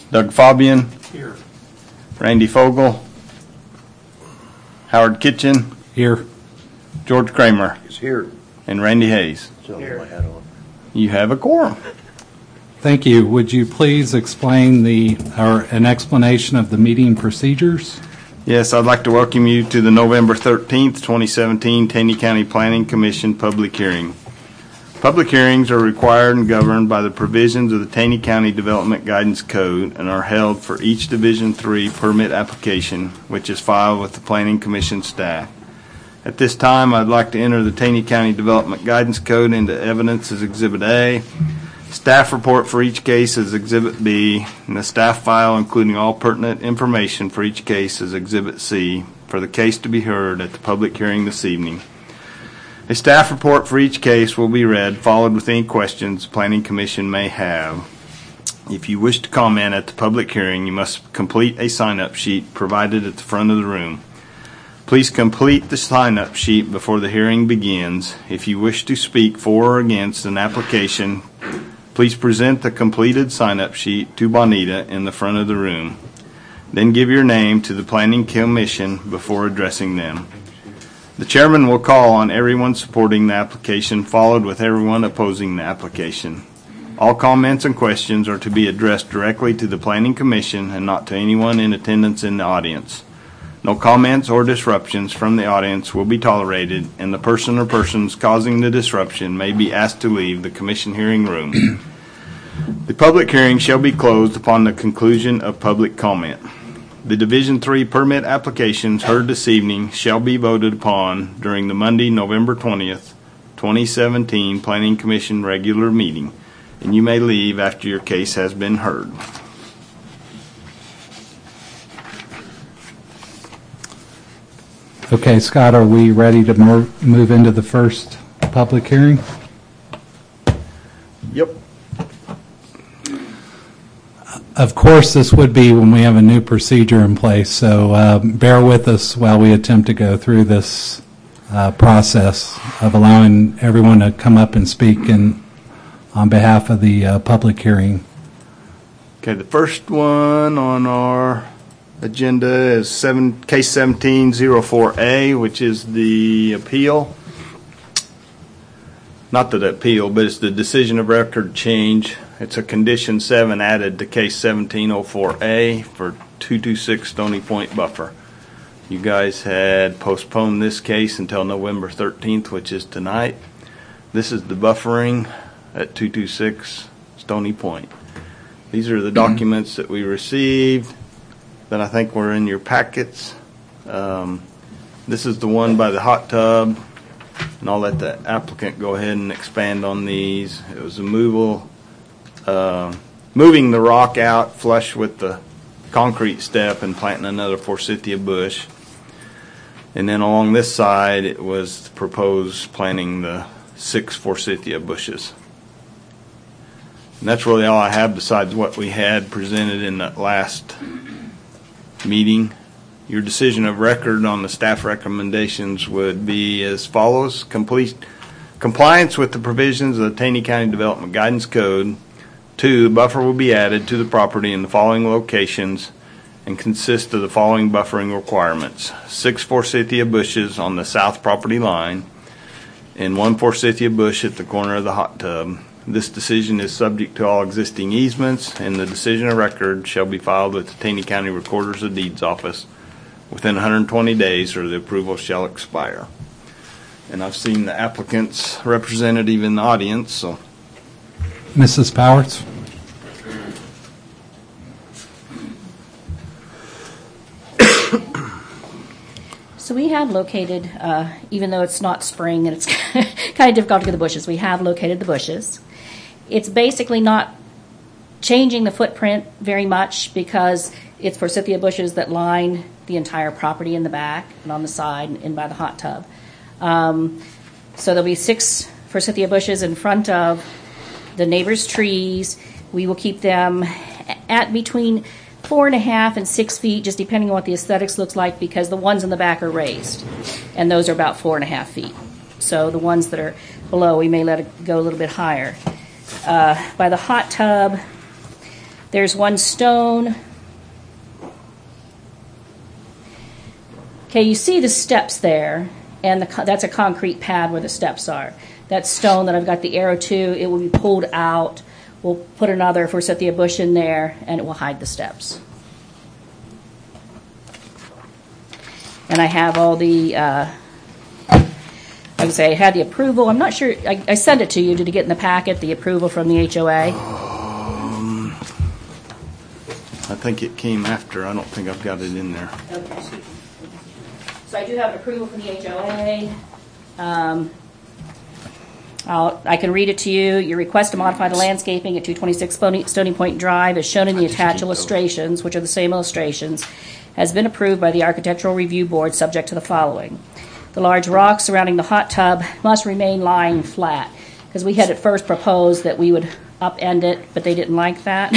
Doug Fabian, Here. Randy Fogel, Howard Kitchen, Here. George Kramer, Is here. and Randy Hayes. Here. My hat on. You have a quorum. Thank you. Would you please explain an explanation of the meeting procedures? Yes, I'd like to welcome you to the November 13th, 2017 Taney County Planning Commission public hearing. Public hearings are required and governed by the provisions of the Taney County Development Guidance Code and are held for each Division III permit application, which is filed with the Planning Commission staff. At this time, I'd like to enter the Taney County Development Guidance Code into evidence as Exhibit A, staff report for each case as Exhibit B, and the staff file including all pertinent information for each case as Exhibit C for the case to be heard at the public hearing this evening. A staff report for each case will be read, followed with any questions the Planning Commission may have. If you wish to comment at the public hearing, you must complete a sign-up sheet provided at the front of the room. Please complete the sign-up sheet before the hearing begins. If you wish to speak for or against an application, please present the completed sign-up sheet to Bonita in the front of the room. Then give your name to the Planning Commission before addressing them. The chairman will call on everyone supporting the application, followed with everyone opposing the application. All comments and questions are to be addressed directly to the Planning Commission and not to anyone in attendance in the audience. No comments or disruptions from the audience will be tolerated, and the person or persons causing the disruption may be asked to leave the commission hearing room. The public hearing shall be closed upon the conclusion of public comment. The Division III permit applications heard this evening shall be voted upon during the Monday, November 20th, 2017 Planning Commission regular meeting, and you may leave after your case has been heard. Okay, Scott, are we ready to move into the first public hearing? Yep. Of course, this would be when we have a new procedure in place, so bear with us while we attempt to go through this process of allowing everyone to come up and speak on behalf of the public hearing. Okay, the first one on our agenda is case 1704A, which is the appeal. Not the appeal, but it's the decision of record change. It's a condition 7 added to case 1704A for 226 Stony Point buffer. You guys had postponed this case until November 13th, which is tonight. This is the buffering at 226 Stony Point. These are the documents that we received that I think were in your packets. This is the one by the hot tub, and I'll let the applicant go ahead and expand on these. It was a moving the rock out flush with the concrete step and planting another forsythia bush. And then along this side, it was proposed planting the 6 forsythia bushes. And that's really all I have besides what we had presented in the last meeting. Your decision of record on the staff recommendations would be as follows. Compliance with the provisions of the Taney County Development Guidance Code. 2, the buffer will be added to the property in the following locations and consist of the following buffering requirements. 6 forsythia bushes on the south property line and 1 forsythia bush at the corner of the hot tub. This decision is subject to all existing easements, and the decision of record shall be filed with the Taney County Recorder's of Deeds office within 120 days, or the approval shall expire. And I've seen the applicant's representative in the audience. So, Mrs. Powers? So we have located, even though it's not spring and it's kind of difficult to get the bushes, we have located the bushes. It's basically not changing the footprint very much because it's forsythia bushes that line the entire property in the back and on the side and in by the hot tub. So there'll be 6 forsythia bushes in front of the neighbor's trees. We will keep them at between 4.5 and 6 feet, just depending on what the aesthetics looks like, because the ones in the back are raised, and those are about 4.5 feet. So the ones that are below, we may let it go a little bit higher. By the hot tub, There's one stone. Okay, you see the steps there, and that's a concrete pad where the steps are. That stone that I've got the arrow to, it will be pulled out. We'll put another forsythia bush in there, and it will hide the steps. And I have all the, like I say, I had the approval. I'm not sure, I sent it to you. Did you get in the packet, the approval from the HOA? I think it came after. I don't think I've got it in there. Okay. So I do have an approval from the HOA. I can read it to you. Your request to modify the landscaping at 226 Stony Point Drive, as shown in the attached illustrations, which are the same illustrations, has been approved by the Architectural Review Board, subject to the following. The large rocks surrounding the hot tub must remain lying flat, because we had at first proposed that we would upend it, but they didn't like that,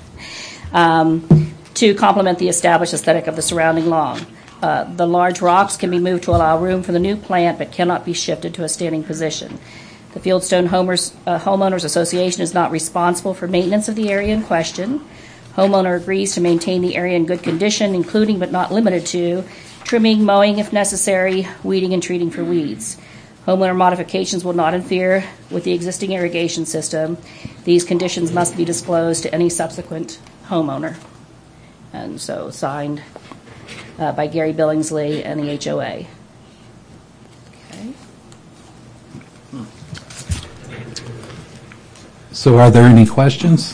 to complement the established aesthetic of the surrounding lawn. The large rocks can be moved to allow room for the new plant, but cannot be shifted to a standing position. The Fieldstone Homeowners Association is not responsible for maintenance of the area in question. Homeowner agrees to maintain the area in good condition, including but not limited to trimming, mowing if necessary, weeding, and treating for weeds. Homeowner modifications will not interfere with the existing irrigation system. These conditions must be disclosed to any subsequent homeowner. And so signed by Gary Billingsley and the HOA. Okay. So are there any questions?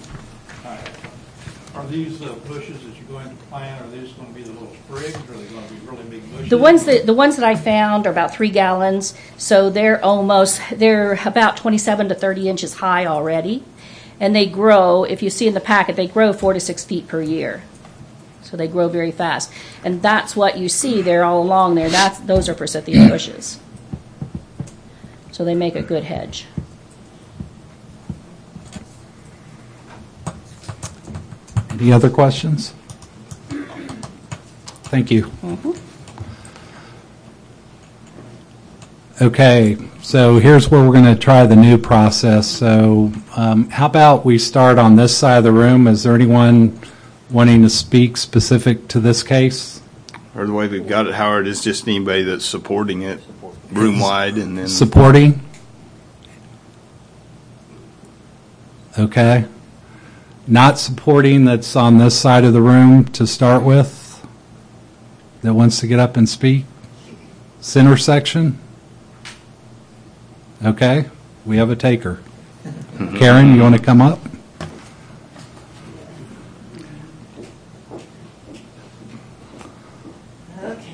Are these bushes that you're going to plant, are these going to be the little sprigs, or are they going to be really big bushes? The ones that I found are about 3 gallons, so they're about 27 to 30 inches high already, and they grow. If you see in the packet, they grow 4 to 6 feet per year, so they grow very fast. And that's what you see there all along there. Those are forsythia bushes, so they make a good hedge. Any other questions? Thank you. Mm-hmm. Okay, so here's where we're going to try the new process. So how about we start on this side of the room? Is there anyone wanting to speak specific to this case? Or the way we've got it, Howard, is just anybody that's supporting it room-wide and then... Supporting? Okay. Not supporting, that's on this side of the room to start with, that wants to get up and speak? Center section? Okay, we have a taker. Karen, you want to come up? Okay.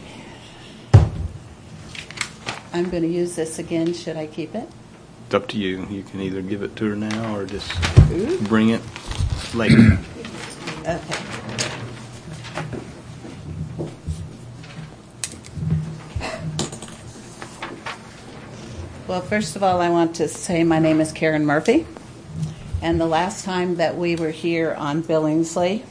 I'm going to use this again. Should I keep it? It's up to you. You can either give it to her now or just bring it later. Okay. Well, first of all, I want to say my name is Karen Murphy. And the last time that we were here on Billingsley,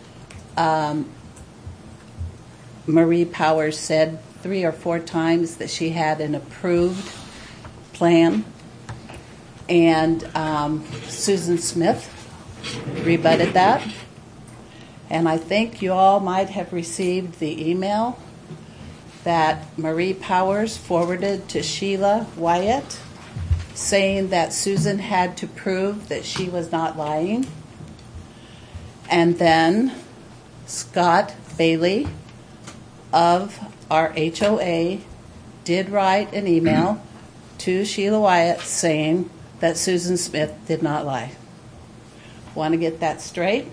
Marie Powers said 3 or 4 times that she had an approved plan. And Susan Smith rebutted that. And I think you all might have received the email that Marie Powers forwarded to Sheila Wyatt saying that Susan had to prove that she was not lying. And then Scott Bailey of our HOA did write an email to Sheila Wyatt saying that Susan Smith did not lie. Want to get that straight?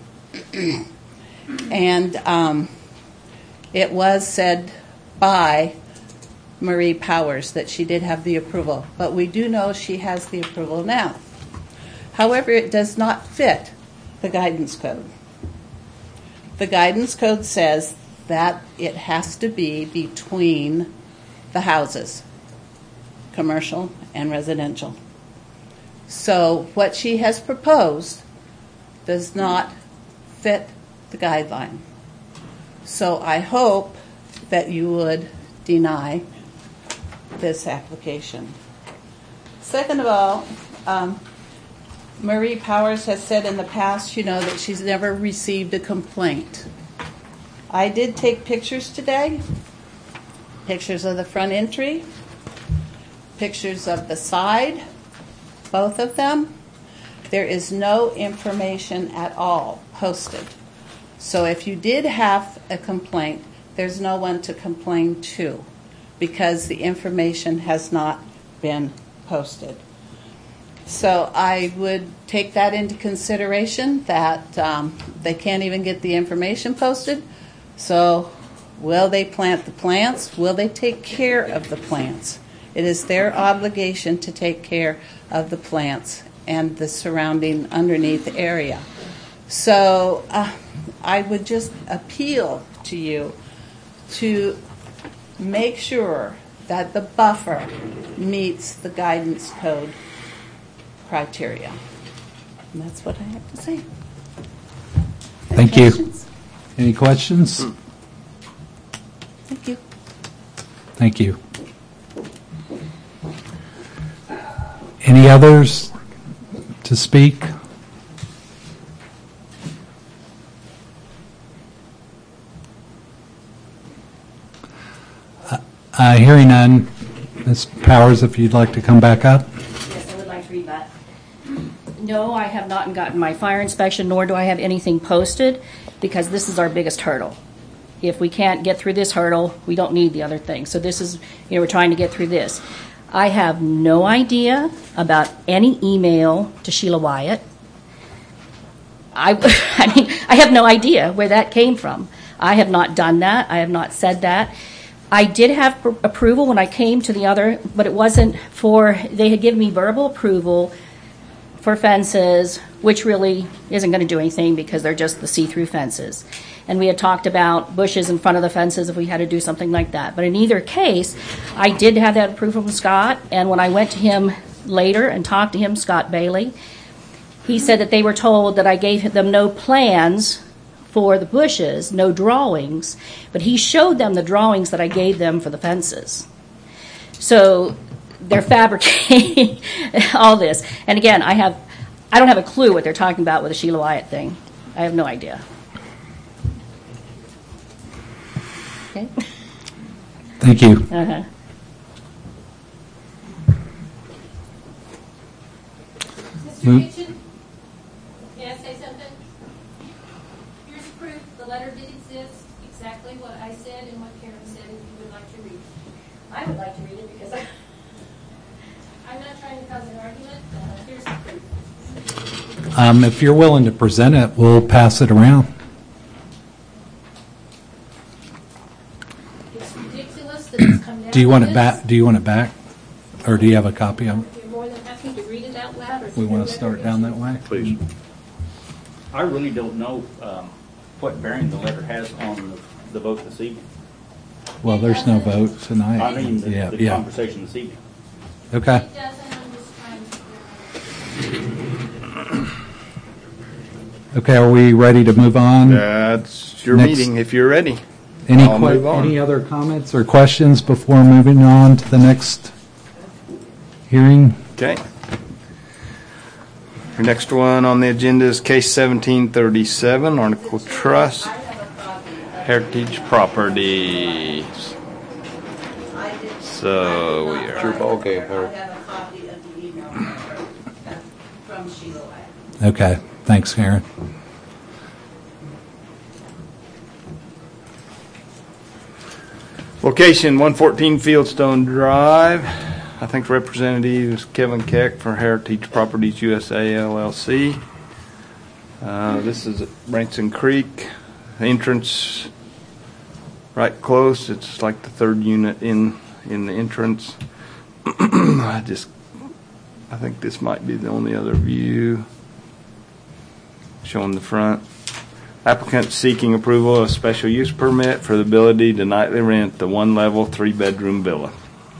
And it was said by Marie Powers that she did have the approval, but we do know she has the approval now. However, it does not fit the guidance code. The guidance code says that it has to be between the houses, commercial and residential. So what she has proposed does not fit the guideline. So I hope that you would deny this application. Second of all, Marie Powers has said in the past, that she's never received a complaint. I did take pictures today. Pictures of the front entry. Pictures of the side. Both of them. There is no information at all posted. So if you did have a complaint, there's no one to complain to because the information has not been posted. So I would take that into consideration that they can't even get the information posted. So will they plant the plants? Will they take care of the plants? It is their obligation to take care of the plants and the surrounding underneath area. So I would just appeal to you to make sure that the buffer meets the guidance code criteria. And that's what I have to say. Thank you. Any questions? Thank you. Thank you. Any others to speak? Hearing none, Ms. Powers, if you'd like to come back up. Yes, I would like to read that. No, I have not gotten my fire inspection, nor do I have anything posted, because this is our biggest hurdle. If we can't get through this hurdle, we don't need the other thing. So this is, we're trying to get through this. I have no idea about any email to Sheila Wyatt. I mean, I have no idea where that came from. I have not done that. I have not said that. I did have approval when I came to the other, but it wasn't for, they had given me verbal approval for fences, which really isn't going to do anything because they're just the see-through fences. And we had talked about bushes in front of the fences if we had to do something like that. But in either case, I did have that approval from Scott, and when I went to him later and talked to him, Scott Bailey, he said that they were told that I gave them no plans for the bushes, no drawings, but he showed them the drawings that I gave them for the fences. So they're fabricating all this. And again, I don't have a clue what they're talking about with the Sheila Wyatt thing. I have no idea. Okay. Thank you. Uh-huh. Move. Mr. Kitchen, may I say something? Here's proof the letter did exist, exactly what I said and what Karen said, if you would like to read it. I would like to read it because I'm not trying to cause an argument, here's the proof. If you're willing to present it, we'll pass it around. It's ridiculous that it's come down Do you want to it this. back? Do you want it back, or do you have a copy of it? You're more than happy to read it out loud. Or We want to start down that way. Please. I really don't know what bearing the letter has on the vote this evening. Well, there's no vote tonight. I mean, the yeah. conversation this evening. Okay. It doesn't, I'm just trying to figure Okay. Are we ready to move on? That's your Next. meeting if you're ready. Any I'll move on. any other comments or questions before moving on to the next hearing? Okay. Your next one on the agenda is case 1737, Article Trust, Heritage Properties. So we are. I have a copy of the email from Sheila Wyatt. Okay. Thanks, Karen. Location 114 Fieldstone Drive. I think representative is Kevin Keck for Heritage Properties USA LLC. This is at Branson Creek. Entrance right close. It's like the third unit in the entrance. I think this might be the only other view showing the front. Applicant seeking approval of special use permit for the ability to nightly rent the one-level, three-bedroom villa.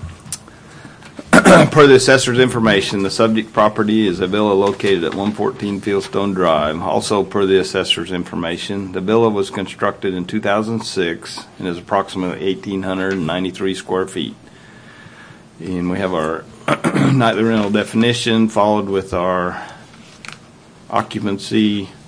Per the assessor's information, the subject property is a villa located at 114 Fieldstone Drive. Also, per the assessor's information, the villa was constructed in 2006 and is approximately 1,893 square feet. And we have our nightly rental definition followed with our occupancy